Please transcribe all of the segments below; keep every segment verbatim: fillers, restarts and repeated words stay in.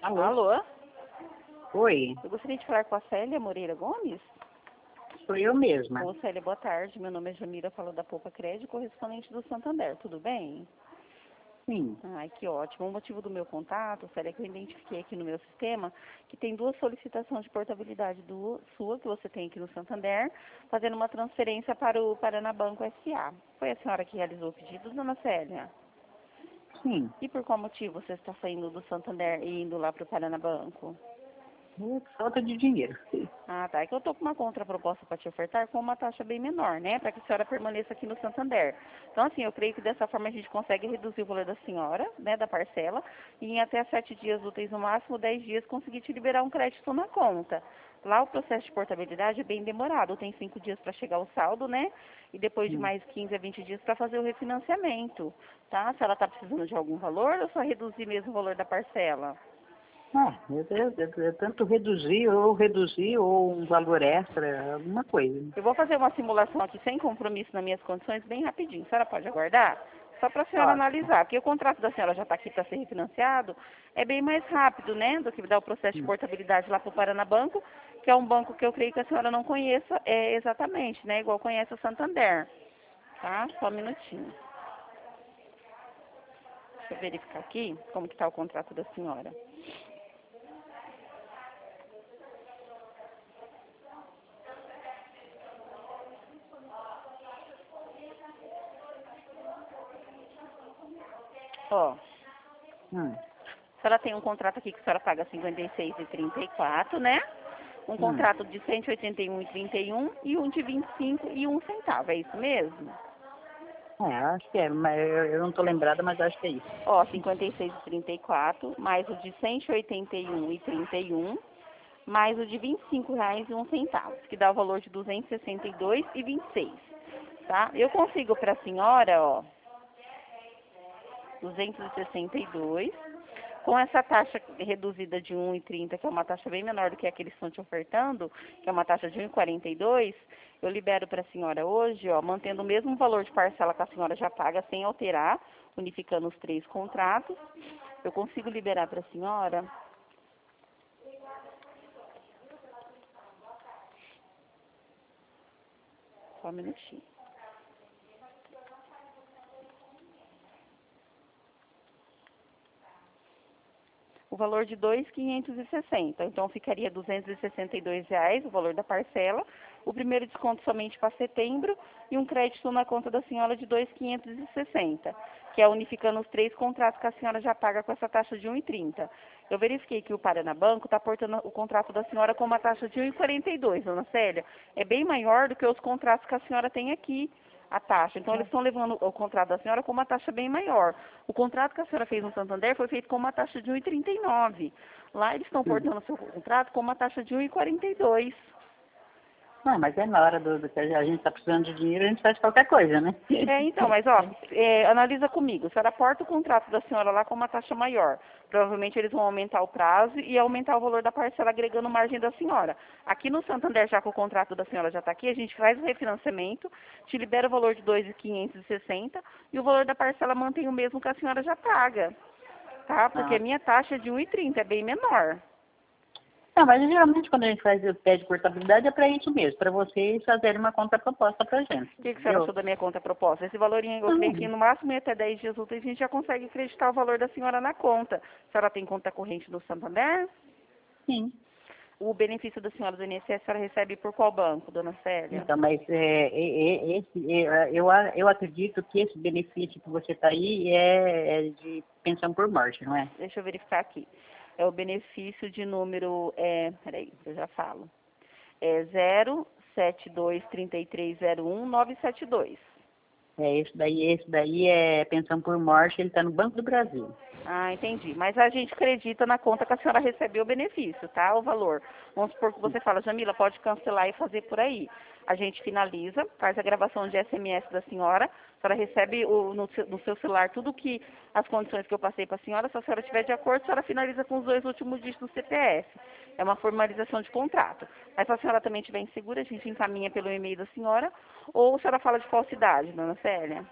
Alô? Alô? Oi, Eu gostaria de falar com a Célia Moreira Gomes. sou eu mesma. Ô, Célia, boa tarde. Meu nome é Jamila, falo da Poupa Crédito, correspondente do Santander. Tudo bem? Sim. Ai, que ótimo. O motivo do meu contato, Célia, é que eu identifiquei aqui no meu sistema que tem duas solicitações de portabilidade do, sua, que você tem aqui no Santander, fazendo uma transferência para o Paranabanco S A. Foi a senhora que realizou o pedido, dona Célia? Sim. E por qual motivo você está saindo do Santander e indo lá para o Paranabanco? É falta de dinheiro. Ah, tá. É que eu tô com uma contraproposta para te ofertar com uma taxa bem menor, né? Para que a senhora permaneça aqui no Santander. Então, assim, eu creio que dessa forma a gente consegue reduzir o valor da senhora, né, da parcela, e em até sete dias úteis, no máximo dez dias, conseguir te liberar um crédito na conta. Lá o processo de portabilidade é bem demorado. Tem cinco dias para chegar o saldo, né? E depois de Hum. mais quinze a vinte dias para fazer o refinanciamento, tá? Se ela está precisando de algum valor, ou só reduzir mesmo o valor da parcela? Ah, eu, eu, eu, eu tanto reduzir, ou reduzir, ou um valor extra, alguma coisa. Eu vou fazer uma simulação aqui sem compromisso nas minhas condições, bem rapidinho. A senhora pode aguardar? Só para a senhora Ó, analisar, porque o contrato da senhora já está aqui para ser refinanciado, é bem mais rápido, né, do que dar o processo de hum. portabilidade lá para o Paranabanco, que é um banco que eu creio que a senhora não conheça é, exatamente, né, igual conhece o Santander. Tá? Só um minutinho. Deixa eu verificar aqui como que está o contrato da senhora. Ó, Hum. a senhora tem um contrato aqui que a senhora paga cinquenta e seis reais e trinta e quatro, né? Um Hum. contrato de cento e oitenta e um reais e trinta e um e um de vinte e cinco reais e um centavo. É isso mesmo? É, acho que é, mas eu, eu não tô lembrada, mas acho que é isso. Ó, cinquenta e seis reais e trinta e quatro, mais o de cento e oitenta e um reais e trinta e um, mais o de vinte e cinco reais e um centavo, que dá o valor de duzentos e sessenta e dois reais e vinte e seis, tá? Eu consigo para a senhora, ó, duzentos e sessenta e dois. Com essa taxa reduzida de um real e trinta, que é uma taxa bem menor do que a que eles estão te ofertando, que é uma taxa de um real e quarenta e dois, eu libero para a senhora hoje, ó, mantendo o mesmo valor de parcela que a senhora já paga, sem alterar, unificando os três contratos. Eu consigo liberar para a senhora só um minutinho. O valor de dois mil quinhentos e sessenta. Então, ficaria duzentos e sessenta e dois reais o valor da parcela. O primeiro desconto somente para setembro e um crédito na conta da senhora de dois mil quinhentos e sessenta, que é unificando os três contratos que a senhora já paga com essa taxa de um real e trinta. Eu verifiquei que o Paranabanco está portando o contrato da senhora com uma taxa de um real e quarenta e dois, dona Célia. É bem maior do que os contratos que a senhora tem aqui, a taxa. Então, eles estão levando o contrato da senhora com uma taxa bem maior. O contrato que a senhora fez no Santander foi feito com uma taxa de um real e trinta e nove. Lá, eles estão Hum. portando o seu contrato com uma taxa de um real e quarenta e dois. Não, mas é na hora do, do que a gente tá precisando de dinheiro, a gente faz qualquer coisa, né? É, então, mas ó, é, analisa comigo. A senhora porta o contrato da senhora lá com uma taxa maior. Provavelmente eles vão aumentar o prazo e aumentar o valor da parcela, agregando margem da senhora. Aqui no Santander, já que o contrato da senhora já está aqui, a gente faz o refinanciamento, te libera o valor de dois mil quinhentos e sessenta e o valor da parcela mantém o mesmo que a senhora já paga, tá? Porque a Ah. minha taxa é de um real e trinta, é bem menor. Não, mas geralmente quando a gente faz o pede portabilidade é para isso mesmo, para vocês fazerem uma contraproposta para a gente, O que, que a senhora entendeu? achou da minha conta proposta? Esse valorinho, eu creio que Hum. no máximo em até dez dias úteis a gente já consegue acreditar o valor da senhora na conta. A senhora tem conta corrente do Santander? Sim. O benefício da senhora do I N S S a senhora recebe por qual banco, dona Célia? Então, mas é, é, é, esse, é, eu, a- eu acredito que esse benefício que você está aí é, é de pensão por morte, não é? Deixa eu verificar aqui. É o benefício de número, é, peraí, eu já falo. É zero sete dois três três zero um nove sete dois. É, esse daí, esse daí é pensão por morte, ele está no Banco do Brasil. Ah, entendi. Mas a gente acredita na conta que a senhora recebeu o benefício, tá? O valor. Vamos supor que você fala, Jamila, pode cancelar e fazer por aí. A gente finaliza, faz a gravação de S M S da senhora, a senhora recebe o- no, seu- no seu celular tudo que, as condições que eu passei para a senhora, se a senhora estiver de acordo, a senhora finaliza com os dois últimos dígitos do C P F. É uma formalização de contrato. Mas se a senhora também estiver insegura, a gente encaminha pelo e-mail da senhora, ou a senhora fala de falsidade, dona Célia?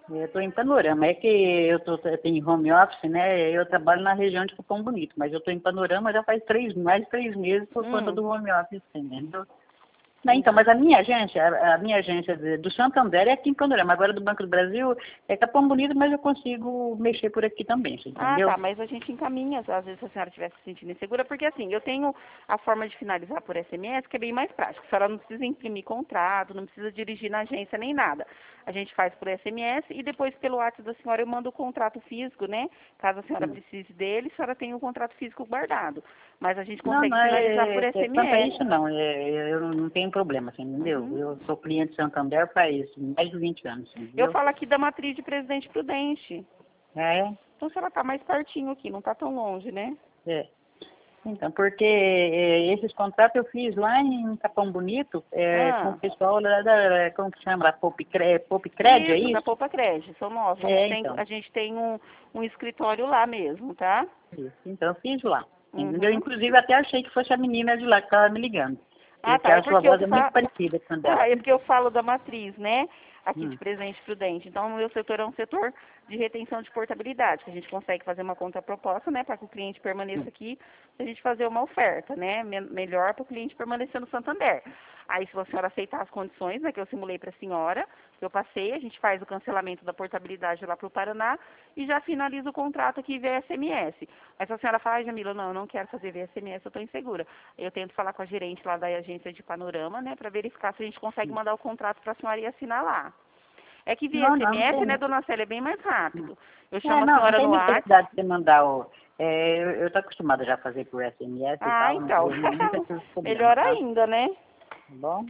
Eu estou em Panorama, é que eu, tô, eu tenho home office, né? Eu trabalho na região de Capão Bonito, mas eu estou em Panorama já faz três, mais de três meses por conta Hum. do home office, entendeu? Não, então, mas a minha agência, a, a minha agência de- do Santander é aqui em Panorama, agora do Banco do Brasil é Capão Bonito, mas eu consigo mexer por aqui também, você Ah, entendeu? tá, mas a gente encaminha, às vezes se a senhora estiver se sentindo insegura, porque assim, eu tenho a forma de finalizar por S M S, que é bem mais prático. A senhora não precisa imprimir contrato, não precisa dirigir na agência nem nada. A gente faz por S M S e depois pelo WhatsApp da senhora eu mando o contrato físico, né? Caso a senhora Sim. precise dele, a senhora tem o contrato físico guardado. Mas a gente Não, consegue não finalizar por é, é quanto a S M S. isso não, é, eu não tenho problema, assim, entendeu? Uhum. Eu sou cliente Santander faz mais de vinte anos, Eu entendeu? falo aqui da matriz de Presidente Prudente. É, Então a senhora tá mais pertinho aqui, não tá tão longe, né? é. Então, porque é, esses contratos eu fiz lá em Capão Bonito, é, com o Ah. pessoal da, da- como que chama lá, Popcred, Popcred, é Isso, da isso? Poupa Crédito, são nossos. A gente É, tem, então, a gente tem um, um escritório lá mesmo, tá? isso. Então eu fiz lá, entendeu? Uhum. Inclusive até achei que fosse a menina de lá que estava me ligando, Ah, porque tá. É a sua porque eu voz é muito falo. parecida com a Ah, dela. é porque eu falo da matriz, né? Aqui de Hum, Presidente Prudente. Então, o meu setor é um setor de retenção de portabilidade, que a gente consegue fazer uma contraproposta, né, para que o cliente permaneça hum. aqui, a gente fazer uma oferta, né, me- melhor para o cliente permanecer no Santander. Aí, se a senhora aceitar as condições, né, que eu simulei para a senhora, que eu passei, a gente faz o cancelamento da portabilidade lá para o Paraná e já finaliza o contrato aqui via S M S. Mas se a senhora fala, "Ai, Jamila, não, eu não quero fazer via S M S, eu estou insegura." Eu tento falar com a gerente lá da agência de Panorama, né, para verificar se a gente consegue mandar o contrato para a senhora e assinar lá. É que via Não, não, não S M S, né, tem. dona Célia, é bem mais Hum. rápido. Eu É, chamo a não, não senhora tem no WhatsApp. necessidade de você mandar o. É, eu estou acostumada já a fazer por S M S e Ah, tal, não, então. eu nunca tive problema, Melhor tá? Tá ainda, né? bom?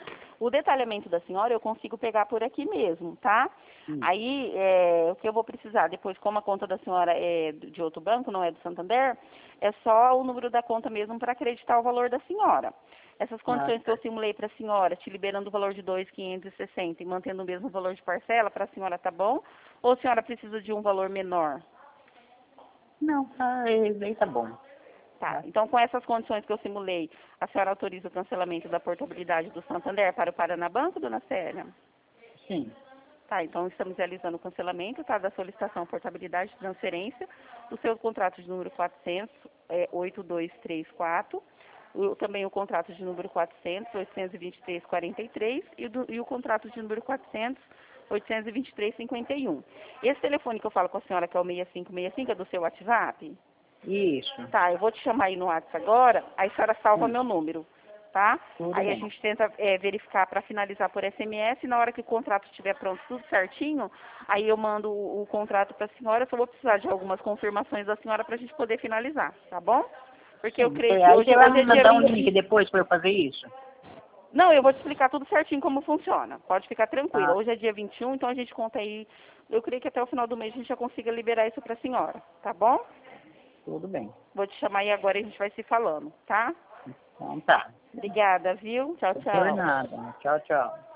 O detalhamento da senhora eu consigo pegar por aqui mesmo, tá? Hum. Aí, é, o que eu vou precisar depois, como a conta da senhora é de outro banco, não é do Santander, é só o número da conta mesmo para acreditar o valor da senhora. Essas Ah, condições que tá. eu simulei para a senhora, te liberando o valor de dois mil quinhentos e sessenta e mantendo o mesmo valor de parcela, para a senhora tá bom? Ou a senhora precisa de um valor menor? Não, ah, esse aí tá bom. Tá, Tá? então com essas condições que eu simulei, a senhora autoriza o cancelamento da portabilidade do Santander para o Paranabanco, dona Célia? Sim. Tá, então estamos realizando o cancelamento, tá, da solicitação portabilidade de transferência do seu contrato de número quatrocentos, é, oito dois três quatro, o, também o contrato de número quatrocentos, oitocentos e vinte e três, quarenta e três e, do, e o contrato de número quatrocentos, oitocentos e vinte e três, cinquenta e um. Esse telefone que eu falo com a senhora, que é o seis cinco seis cinco, é do seu WhatsApp? Isso. Tá, eu vou te chamar aí no WhatsApp agora, aí a senhora salva Hum. meu número, tá? Tudo Aí a bem. gente tenta é, verificar para finalizar por S M S, e na hora que o contrato estiver pronto, tudo certinho, aí eu mando o, o contrato para a senhora, eu só vou precisar de algumas confirmações da senhora para a gente poder finalizar, tá bom? Porque eu Sim. creio que Aí hoje, você vai hoje me é dia mandar um vinte. link depois para eu fazer isso? Não, eu vou te explicar tudo certinho como funciona, pode ficar tranquila. Ah, Hoje é dia vinte e um, então a gente conta aí, eu creio que até o final do mês a gente já consiga liberar isso para a senhora, tá bom? tudo bem. Vou te chamar aí agora e a gente vai se falando, tá? Então tá. Obrigada, viu? Tchau, Por tchau. nada. Tchau, tchau.